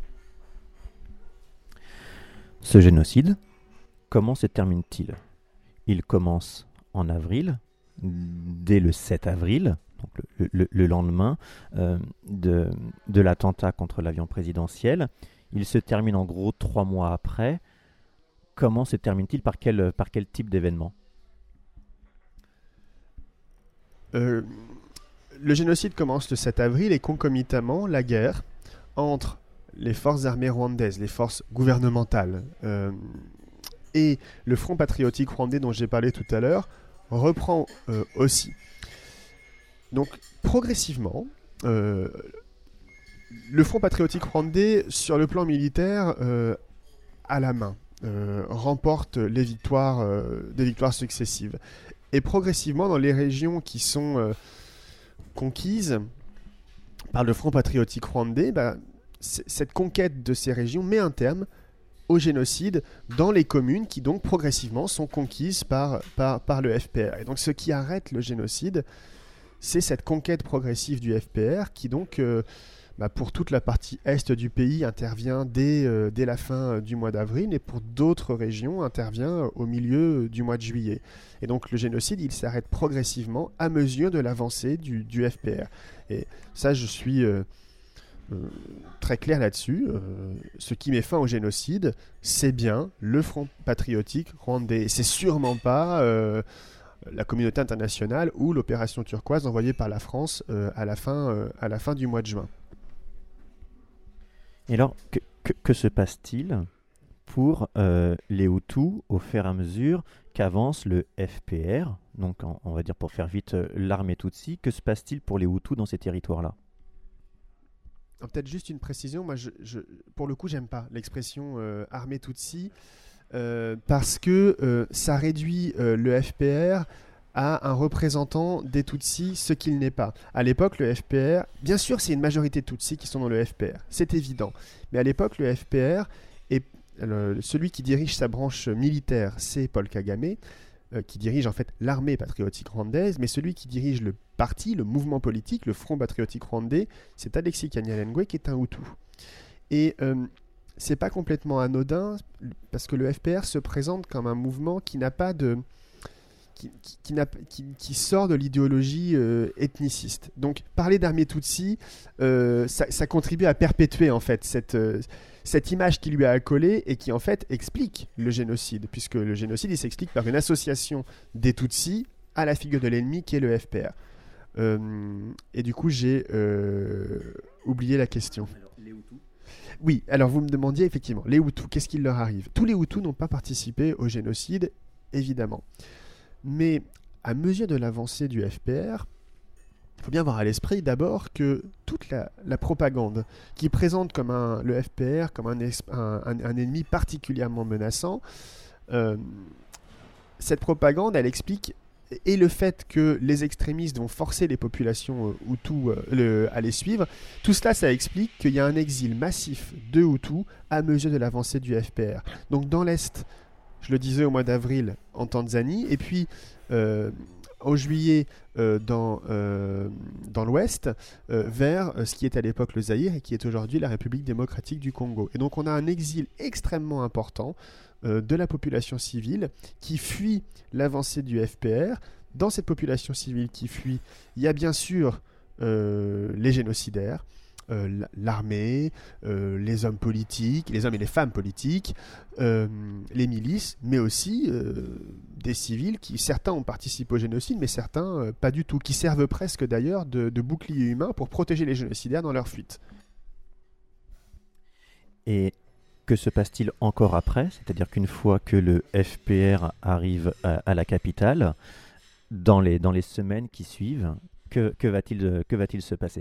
Ce génocide, comment se termine-t-il ? Il commence en avril, dès le sept avril, donc le, le, le lendemain euh, de, de l'attentat contre l'avion présidentiel. Il se termine en gros trois mois après. Comment se termine-t-il ? Par quel, par quel type d'événement ? euh, Le génocide commence le sept avril et concomitamment la guerre entre les forces armées rwandaises, les forces gouvernementales euh, et le Front patriotique rwandais dont j'ai parlé tout à l'heure reprend euh, aussi. Donc progressivement, euh, le Front patriotique rwandais sur le plan militaire euh, a la main, euh, remporte les victoires, euh, des victoires successives. Et progressivement dans les régions qui sont euh, conquises par le Front patriotique rwandais, bah, cette conquête de ces régions met un terme au génocide dans les communes qui donc progressivement sont conquises par, par, par le F P R. Et donc ce qui arrête le génocide, c'est cette conquête progressive du F P R qui donc, euh, bah, pour toute la partie est du pays, intervient dès, euh, dès la fin du mois d'avril et pour d'autres régions intervient au milieu du mois de juillet. Et donc le génocide, il s'arrête progressivement à mesure de l'avancée du, du F P R. Et ça, je suis... Euh, Euh, très clair là-dessus. Euh, ce qui met fin au génocide, c'est bien le Front patriotique rwandais. C'est sûrement pas euh, la communauté internationale ou l'opération turquoise envoyée par la France euh, à, la fin, euh, à la fin du mois de juin. Et alors, que, que, que se passe-t-il pour euh, les Hutus au fur et à mesure qu'avance le F P R, donc on, on va dire pour faire vite euh, l'armée Tutsi, que se passe-t-il pour les Hutus dans ces territoires-là ? Peut-être juste une précision, moi je, je, pour le coup j'aime pas l'expression euh, armée Tutsi euh, parce que euh, ça réduit euh, le F P R à un représentant des Tutsis, ce qu'il n'est pas. À l'époque le F P R, bien sûr c'est une majorité de Tutsis qui sont dans le F P R, c'est évident, mais à l'époque le F P R est euh, celui qui dirige sa branche militaire, c'est Paul Kagame. euh, qui dirige en fait l'armée patriotique rwandaise, mais celui qui dirige le parti, le mouvement politique, le Front patriotique rwandais, c'est Alexis Kanyarengwe qui est un Hutu. Et euh, c'est pas complètement anodin parce que le F P R se présente comme un mouvement qui n'a pas de qui, qui, qui, n'a, qui, qui sort de l'idéologie euh, ethniciste. Donc parler d'armée Tutsi, euh, ça, ça contribue à perpétuer en fait cette euh, cette image qui lui a accolé et qui en fait explique le génocide, puisque le génocide il s'explique par une association des Tutsis à la figure de l'ennemi qui est le F P R. Euh, et du coup j'ai euh, oublié la question. Alors, les Hutus. Oui, alors vous me demandiez effectivement, les Hutus, qu'est-ce qui leur arrive ? Tous les Hutus n'ont pas participé au génocide, évidemment. Mais à mesure de l'avancée du F P R, il faut bien avoir à l'esprit d'abord que toute la, la propagande qui présente comme un, le F P R comme un, un, un, un ennemi particulièrement menaçant, euh, cette propagande, elle explique, et le fait que les extrémistes vont forcer les populations euh, Hutus euh, le, à les suivre, tout cela, ça explique qu'il y a un exil massif de Hutus à mesure de l'avancée du F P R. Donc dans l'Est, je le disais au mois d'avril en Tanzanie, et puis euh, en juillet euh, dans, euh, dans l'Ouest, euh, vers euh, ce qui est à l'époque le Zaïre et qui est aujourd'hui la République démocratique du Congo. Et donc on a un exil extrêmement important euh, de la population civile qui fuit l'avancée du F P R. Dans cette population civile qui fuit, il y a bien sûr euh, les génocidaires, Euh, l'armée, euh, les hommes politiques, les hommes et les femmes politiques, euh, les milices, mais aussi euh, des civils qui, certains ont participé au génocide, mais certains euh, pas du tout, qui servent presque d'ailleurs de, de bouclier humain pour protéger les génocidaires dans leur fuite. Et que se passe-t-il encore après ? C'est-à-dire qu'une fois que le F P R arrive à, à la capitale, dans les, dans les semaines qui suivent, que, que va-t-il, que va-t-il se passer ?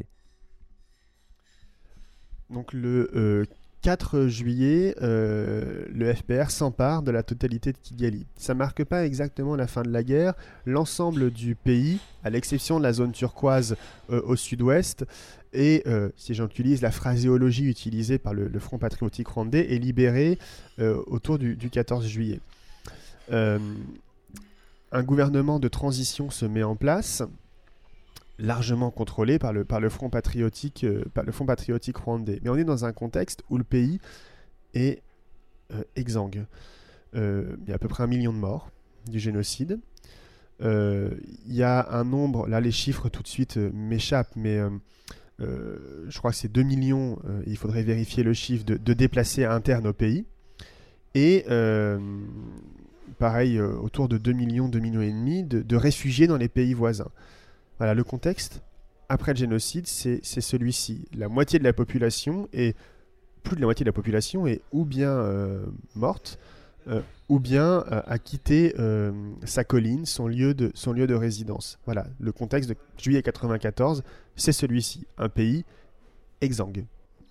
Donc le euh, quatre juillet, euh, le F P R s'empare de la totalité de Kigali. Ça ne marque pas exactement la fin de la guerre. L'ensemble du pays, à l'exception de la zone turquoise euh, au sud-ouest, et euh, si j'utilise la phraséologie utilisée par le, le Front patriotique rwandais, est libéré euh, autour du, du quatorze juillet. Euh, un gouvernement de transition se met en place, largement contrôlé par le, par le Front patriotique, euh, par le Front patriotique rwandais. Mais on est dans un contexte où le pays est euh, exsangue. Euh, il y a à peu près un million de morts du génocide. Euh, il y a un nombre, là les chiffres tout de suite euh, m'échappent, mais euh, euh, je crois que c'est deux millions, euh, il faudrait vérifier le chiffre, de, de déplacés internes au pays. Et euh, pareil, euh, autour de deux millions, deux millions et demi de, de réfugiés dans les pays voisins. Voilà, le contexte, après le génocide, c'est, c'est celui-ci. La moitié de la population, et plus de la moitié de la population, est ou bien euh, morte, euh, ou bien euh, a quitté euh, sa colline, son lieu, de, son lieu de résidence. Voilà, le contexte de juillet quatre-vingt-quatorze, c'est celui-ci. Un pays exsangue.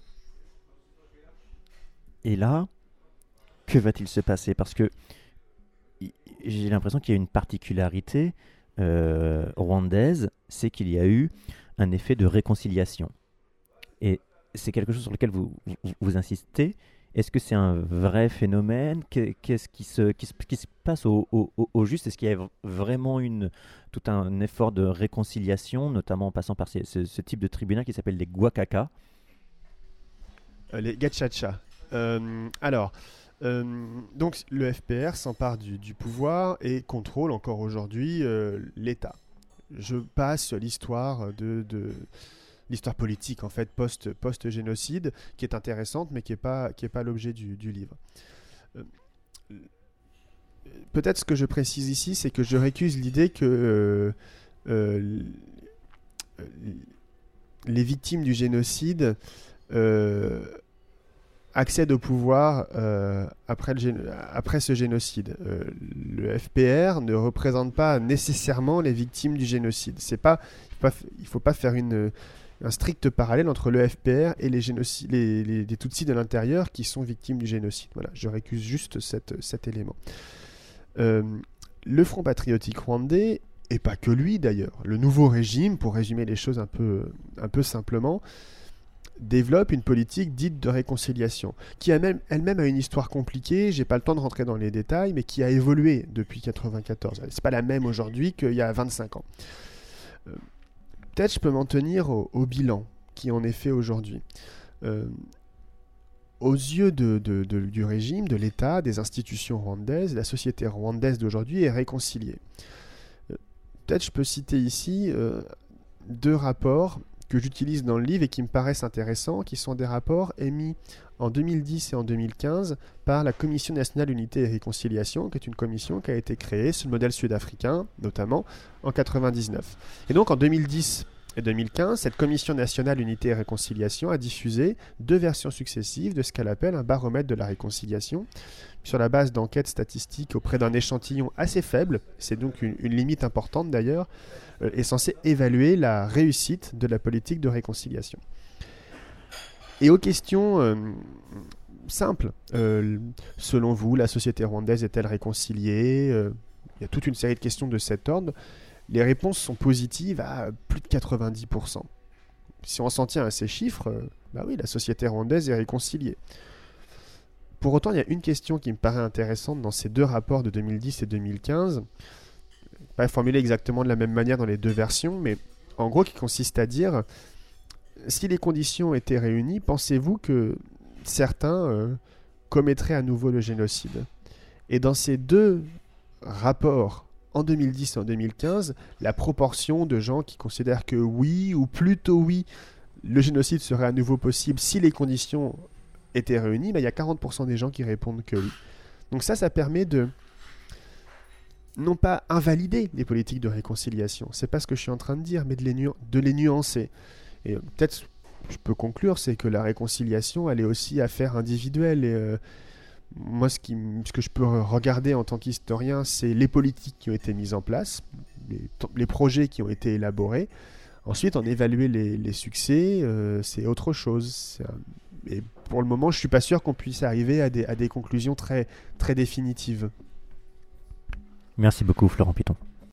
Et là, que va-t-il se passer ? Parce que j'ai l'impression qu'il y a une particularité Euh, rwandaise, c'est qu'il y a eu un effet de réconciliation. Et c'est quelque chose sur lequel vous, vous, vous insistez. Est-ce que c'est un vrai phénomène ? Qu'est-ce qui se, qui se, qui se passe au, au, au juste ? Est-ce qu'il y a vraiment une, tout un effort de réconciliation, notamment en passant par ces, ce, ce type de tribunal qui s'appelle les Gwakaka ? euh, Les Gachacha. Euh, alors... Euh, donc le F P R s'empare du, du pouvoir et contrôle encore aujourd'hui euh, l'État. Je passe l'histoire de, de l'histoire politique en fait post post génocide qui est intéressante mais qui est pas qui est pas l'objet du, du livre. Euh, peut-être ce que je précise ici, c'est que je récuse l'idée que euh, euh, les victimes du génocide euh, accèdent au pouvoir euh, après, le gén- après ce génocide. Euh, le F P R ne représente pas nécessairement les victimes du génocide. C'est pas, il ne faut pas faire une, un strict parallèle entre le F P R et les, génoci- les, les, les Tutsis de l'intérieur qui sont victimes du génocide. Voilà, je récuse juste cette, cet élément. Euh, le Front patriotique rwandais, et pas que lui d'ailleurs, le nouveau régime, pour résumer les choses un peu, un peu simplement, développe une politique dite de réconciliation, qui elle-même, elle-même a une histoire compliquée, j'ai pas le temps de rentrer dans les détails, mais qui a évolué depuis quatre-vingt-quatorze. C'est pas la même aujourd'hui qu'il y a vingt-cinq ans. Euh, peut-être je peux m'en tenir au, au bilan qui en est fait aujourd'hui. Euh, aux yeux de, de, de, du régime, de l'État, des institutions rwandaises, la société rwandaise d'aujourd'hui est réconciliée. Euh, peut-être je peux citer ici euh, deux rapports que j'utilise dans le livre et qui me paraissent intéressants, qui sont des rapports émis en deux mille dix et en deux mille quinze par la Commission nationale unité et réconciliation, qui est une commission qui a été créée sur le modèle sud-africain, notamment en quatre-vingt-dix-neuf. Et donc en deux mille dix et deux mille quinze, cette Commission nationale unité et réconciliation a diffusé deux versions successives de ce qu'elle appelle un baromètre de la réconciliation, sur la base d'enquêtes statistiques auprès d'un échantillon assez faible, c'est donc une, une limite importante d'ailleurs, euh, est censé évaluer la réussite de la politique de réconciliation. Et aux questions euh, simples, euh, selon vous, la société rwandaise est-elle réconciliée ? euh, Il y a toute une série de questions de cet ordre. Les réponses sont positives à plus de quatre-vingt-dix pour cent. Si on s'en tient à ces chiffres, euh, bah oui, la société rwandaise est réconciliée. Pour autant, il y a une question qui me paraît intéressante dans ces deux rapports de deux mille dix et deux mille quinze, pas formulée exactement de la même manière dans les deux versions, mais en gros qui consiste à dire, si les conditions étaient réunies, pensez-vous que certains euh, commettraient à nouveau le génocide ? Et dans ces deux rapports, en deux mille dix et en deux mille quinze, la proportion de gens qui considèrent que oui, ou plutôt oui, le génocide serait à nouveau possible si les conditions étaient réunies, bah, il y a quarante pour cent des gens qui répondent que oui. Donc ça, ça permet de non pas invalider les politiques de réconciliation, c'est pas ce que je suis en train de dire, mais de les, nu- de les nuancer. Et euh, peut-être, je peux conclure, c'est que la réconciliation, elle est aussi affaire individuelle. Et euh, moi, ce, qui, ce que je peux regarder en tant qu'historien, c'est les politiques qui ont été mises en place, les, les projets qui ont été élaborés. Ensuite, en évaluer les, les succès, euh, c'est autre chose. C'est un, et pour le moment, je ne suis pas sûr qu'on puisse arriver à des, à des conclusions très, très définitives. Merci beaucoup, Florent Piton.